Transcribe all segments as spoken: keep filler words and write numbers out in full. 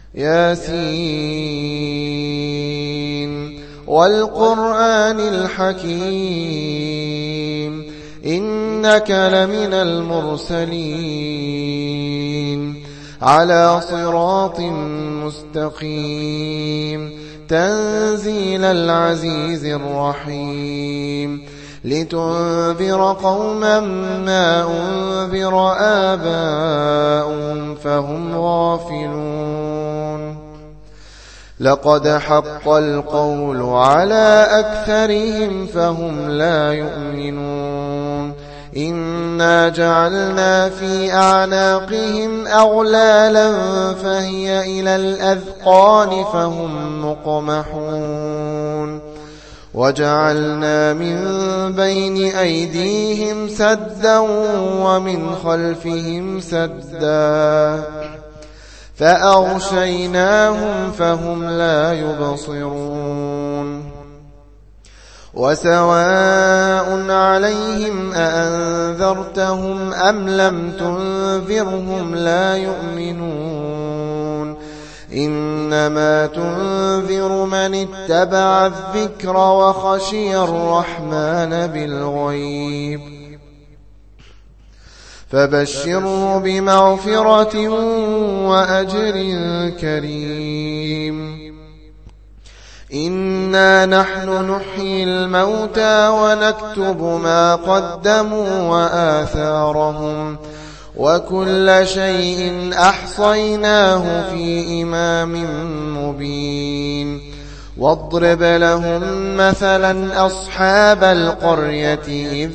ياسين والقرآن الحكيم إنك لمن المرسلين على صراط مستقيم تنزيل العزيز الرحيم لتنذر قوما ما أنذر آباؤهم فهم غافلون لقد حق القول على أكثرهم فهم لا يؤمنون إنا جعلنا في أعناقهم أغلالا فهي إلى الأذقان فهم مقمحون وجعلنا من بين أيديهم سدا ومن خلفهم سدا فأغشيناهم فهم لا يبصرون وسواء عليهم أأنذرتهم أم لم تنذرهم لا يؤمنون إنما تنذر من اتبع الذكر وخشي الرحمن بالغيب فبشره بمغفرة وأجر كريم إنا نحن نحيي الموتى ونكتب ما قدموا وآثارهم وكل شيء أحصيناه في إمام مبين واضرب لهم مثلا أصحاب القرية إذ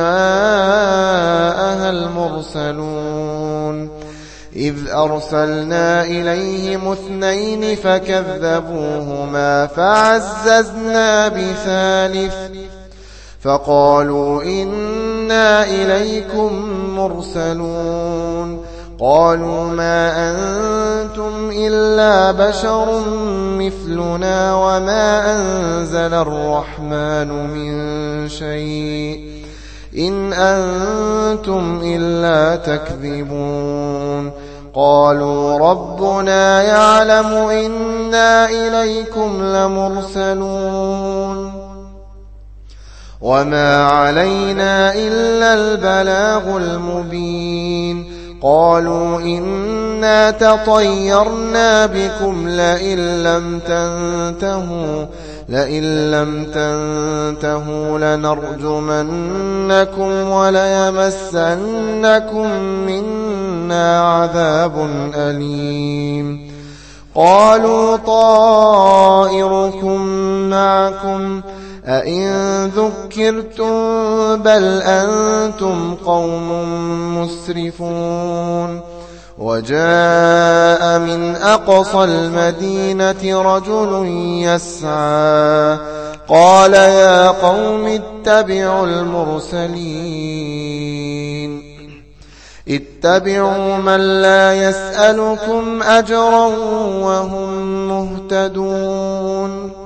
جاءها المرسلون إذ أرسلنا إليهم اثنين فكذبوهما فعززنا بثالث فقالوا إنا إليكم مرسلون قالوا ما أنتم إلا بشر مثلنا وما أنزل الرحمن من شيء إن أنتم إلا تكذبون قالوا ربنا يعلم إنا إليكم لمرسلون وما علينا إلا البلاغ المبين قالوا إنا تطيرنا بكم لئن لم تنتهوا لئن لم تنتهوا لنرجمنكم وليمسنكم منا عذاب أليم قالوا طائركم معكم أئن ذكرتم بل أنتم قوم مسرفون وجاء من أقصى المدينة رجل يسعى قال يا قوم اتبعوا المرسلين اتبعوا من لا يسألكم أجرا وهم مهتدون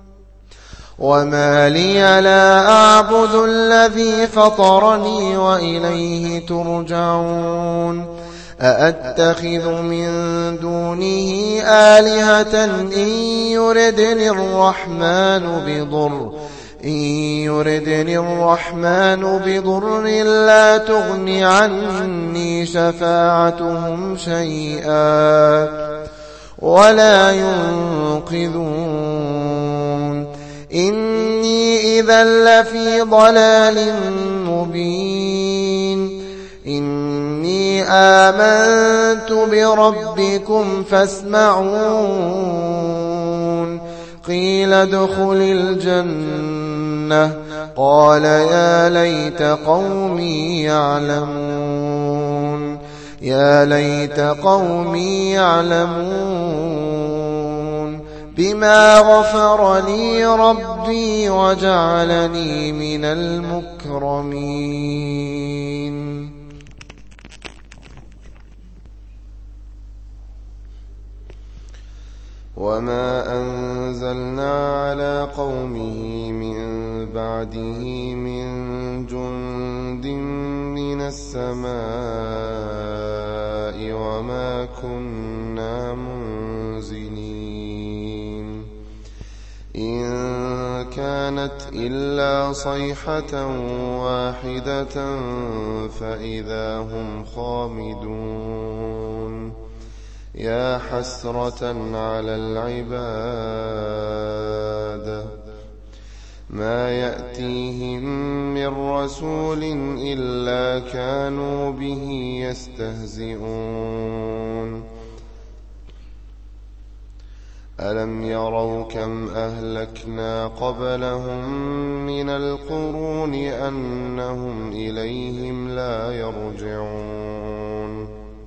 وما لي لا أعبد الذي فطرني وإليه ترجعون أأتخذ من دونه آلهة إن يردني الرحمن بضر إن يردني الرحمن بضر لا تغن عني شفاعتهم شيئا ولا ينقذون إني إذا لفي ضلال مبين إني آمنت بربكم فاسمعون قيل ادخل الجنة قال يا ليت قومي يعلمون يا ليت قومي يعلمون بما غفر لي ربي وجعلني من المكرمين وما أنزلنا على قومه من بعده من جند من السماء وما كنا منزلين كانت إلا صيحة واحدة فإذا هم خامدون يا حسرة على العباد ما يأتيهم من رسول إلا كانوا به يستهزئون ألم يروا كم أهلكنا قبلهم من القرون أنهم إليهم لا يرجعون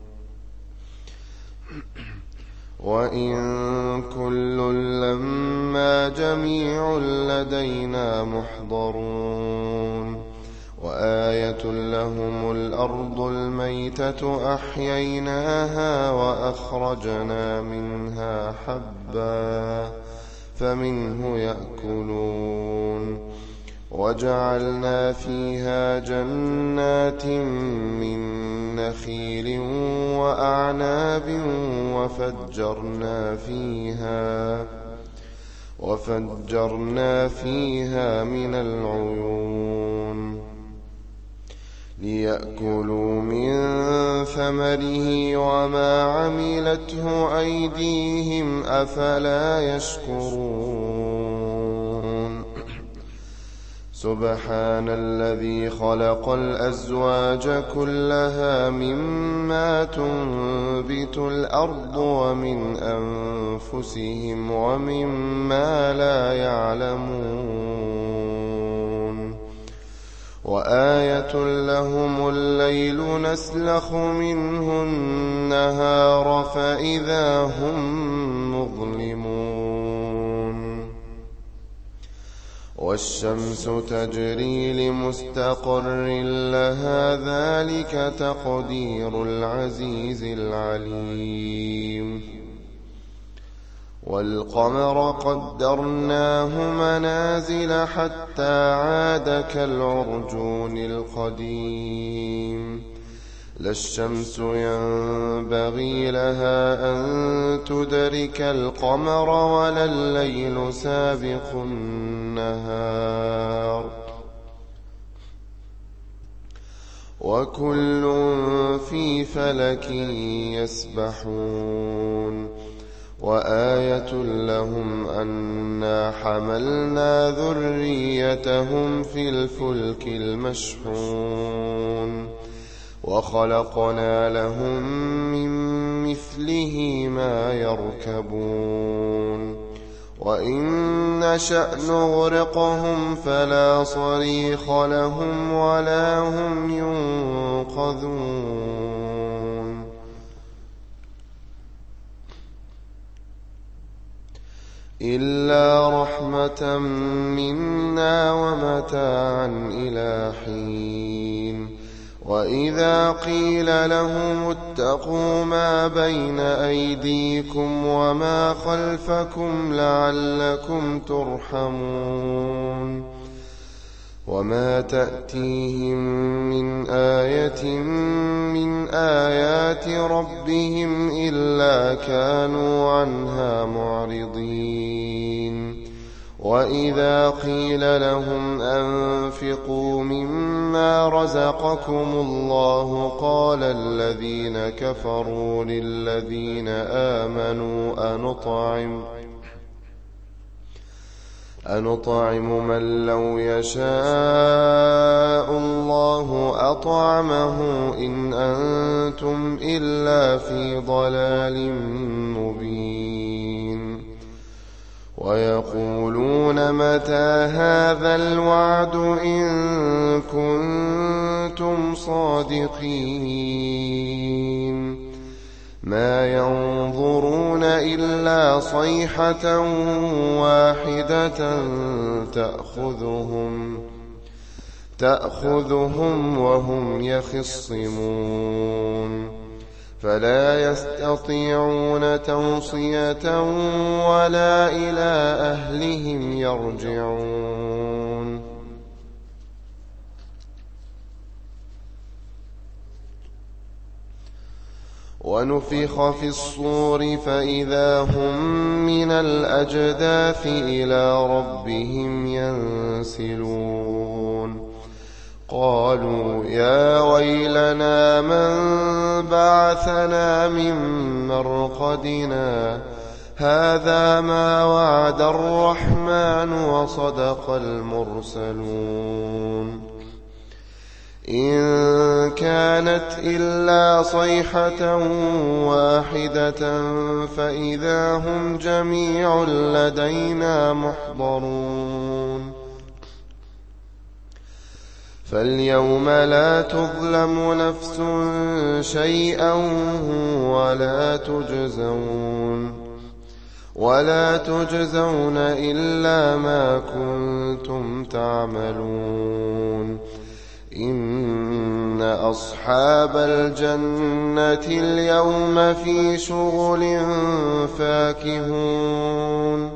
وإن كل لما جميع لدينا محضرون وآية لهم الأرض الميتة أحييناها وأخرجنا منها حبا فمنه يأكلون وجعلنا فيها جنات من نخيل وأعناب وفجرنا فيها وفجرنا فيها من العيون ليأكلوا من ثمره وما عملته أيديهم أفلا يشكرون سبحان الذي خلق الأزواج كلها مما تنبت الأرض ومن أنفسهم ومما لا يعلمون وآية لهم الليل نسلخ منه النهار فإذا هم مظلمون والشمس تجري لمستقر لها ذلك تقدير العزيز العليم والقمر قدرناه منازل حتى عاد كالعرجون القديم لا الشمس ينبغي لها أن تدرك القمر ولا الليل سابق النهار وكل في فلك يسبحون وآية لهم أنا حملنا ذريتهم في الفلك المشحون وخلقنا لهم من مثله ما يركبون وإن نشأ نغرقهم فلا صريخ لهم ولا هم ينقذون إلا رحمة منا ومتاعا إلى حين وإذا قيل لهم اتقوا ما بين أيديكم وما خلفكم لعلكم ترحمون وما تأتيهم من آية من آيات ربهم إلا كانوا عنها معرضين وإذا قيل لهم أنفقوا مما رزقكم الله قال الذين كفروا للذين آمنوا أنطعم أنطعم من لو يشاء الله أطعمه إن أنتم إلا في ضلال مبين ويقولون متى هذا الوعد إن كنتم صادقين ما ينظرون إلا صيحة واحدة تأخذهم تأخذهم وهم يخصمون فلا يستطيعون توصية ولا إلى أهلهم يرجعون ونفخ في الصور فإذا هم من الأجداث إلى ربهم ينسلون قالوا يا ويلنا من بعثنا من مرقدنا هذا ما وعد الرحمن وصدق المرسلون إن كانت إلا صيحة واحدة فإذا هم جميع لدينا محضرون فاليوم لا تظلم نفس شيئا ولا تجزون ولا تجزون إلا ما كنتم تعملون إن أصحاب الجنة اليوم في شغل فاكهون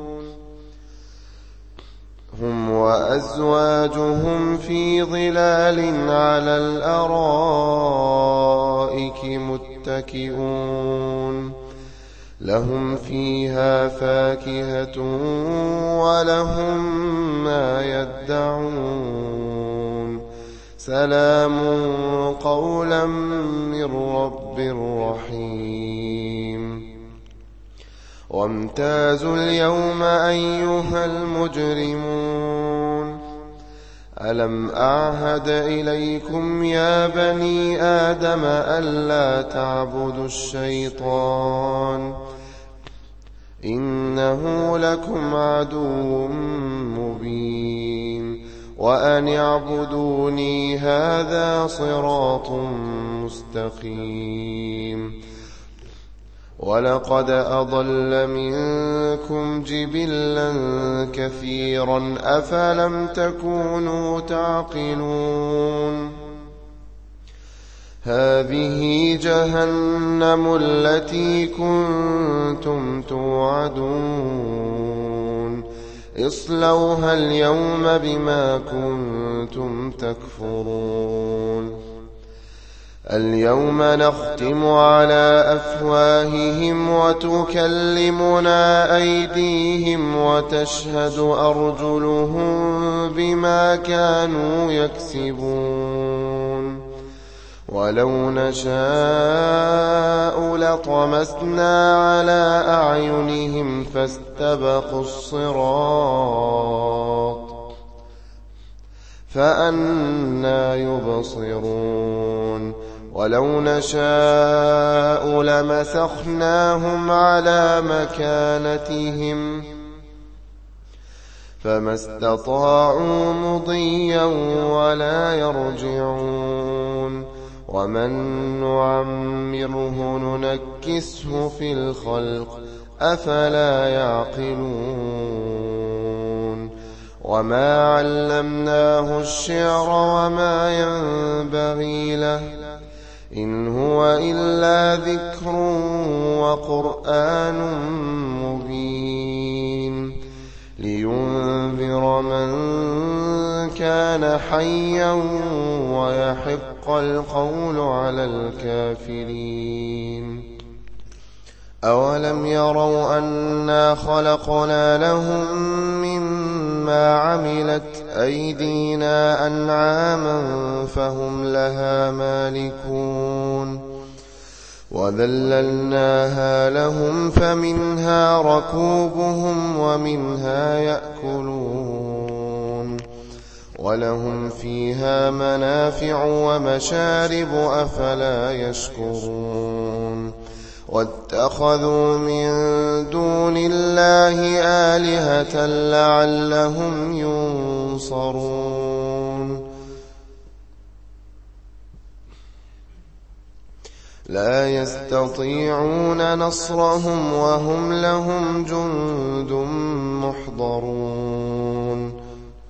هم وأزواجهم في ظلال على الأرائك متكئون لهم فيها فاكهة ولهم ما يدعون سلام قولا من رب رحيم وامتازوا اليوم أيها المجرمون ألم أعهد إليكم يا بني آدم ألا تعبدوا الشيطان إنه لكم عدو مبين وأن اعبدوني هذا صراط مستقيم ولقد أضل منكم جبلا كثيرا أفلم تكونوا تعقلون هذه جهنم التي كنتم توعدون اصلوها اليوم بما كنتم تكفرون اليوم نختم على أفواههم وتكلمنا أيديهم وتشهد أرجلهم بما كانوا يكسبون ولو نشاء لطمسنا على أعينهم فاستبقوا الصراط فأنى يبصرون ولو نشاء لمسخناهم على مكانتهم فما استطاعوا مضيا ولا يرجعون ومن نعمره ننكسه في الخلق أفلا يعقلون وما علمناه الشعر وما ينبغي له إن هو إلا ذكر وقرآن مبين لينذر من كان حيا ويحق القول على الكافرين أولم يروا أنا خلقنا لهم مما عملت أيدينا أنعاما فهم لها مالكون وذللناها لهم فمنها ركوبهم ومنها يأكلون ولهم فيها منافع ومشارب أفلا يشكرون واتخذوا من دون الله آلهة لعلهم ينصرون لا يستطيعون نصرهم وهم لهم جند محضرون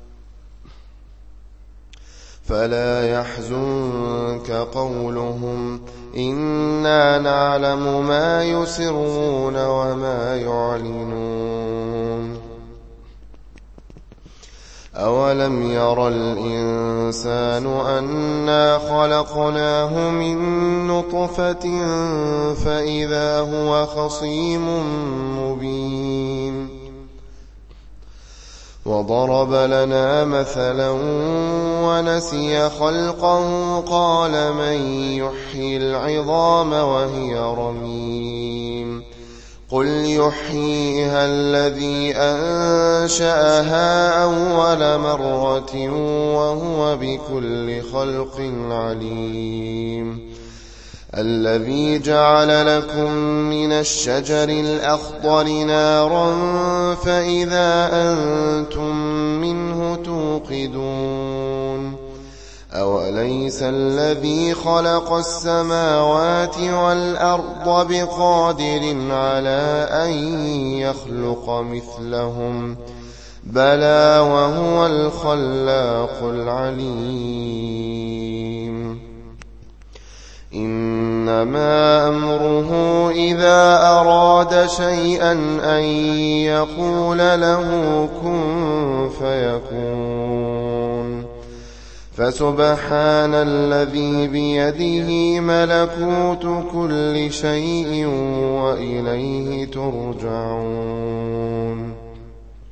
فلا يحزنك قولهم إنا نعلم ما يسرون وما يعلنون أولم أولم ير الإنسان أنا خلقناه من نطفة فإذا هو خصيم مبين وضرب لنا مثلا ونسي خلقه قال من يحيي العظام وهي رميم قل يحييها الذي أنشأها أول مرة وهو بكل خلق عليم الذي جعل لكم من الشجر الأخضر نارا فإذا أنتم منه توقدون أوليس الذي خلق السماوات والأرض بقادر على أن يخلق مثلهم بلى وهو الخلاق العليم إنما أمره إذا أراد شيئا أن يقول له كن فيكون فسبحان الذي بيده ملكوت كل شيء وإليه ترجعون